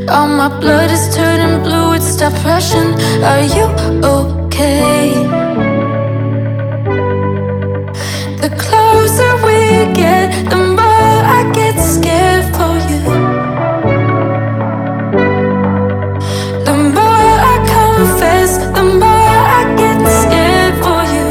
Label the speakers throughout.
Speaker 1: All my blood is turning blue, it stopped rushing. Are you okay? The closer we get, the more I get scared for you. The more I confess, the more I get scared for you.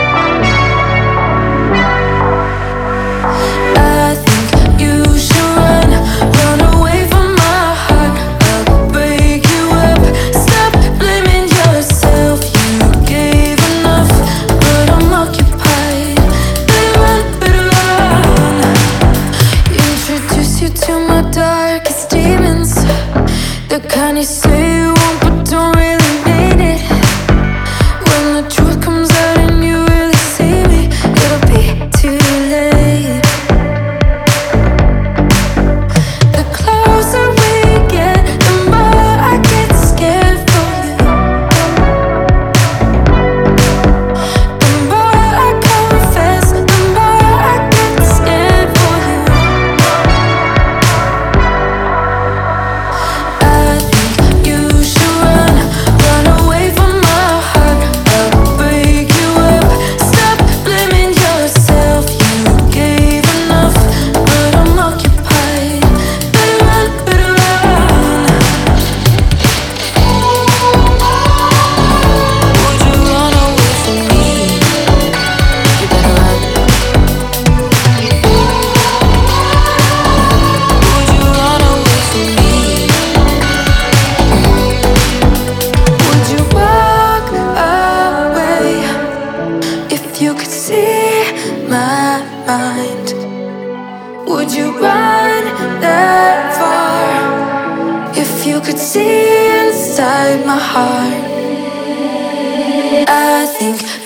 Speaker 1: I think you should run away from my heart. I'll break you up. Stop blaming yourself. You gave enough, but I'm occupied. Better run. Introduce you to my darkest demons. The kind you say you want, but don't really mean it. When the truth comes out and you really see me, it'll be too late. The closer we get, the more I get scared for you. The more I confess, the more I get scared for you. I think you should run away from my heart. I'll break you up. Stop blaming yourself. You gave enough, but I'm occupied. Better run. Would you run away from me? You better run. Would you run away from me? Would you walk away if you could see my mind? Would you run that far if you could see inside my heart? I think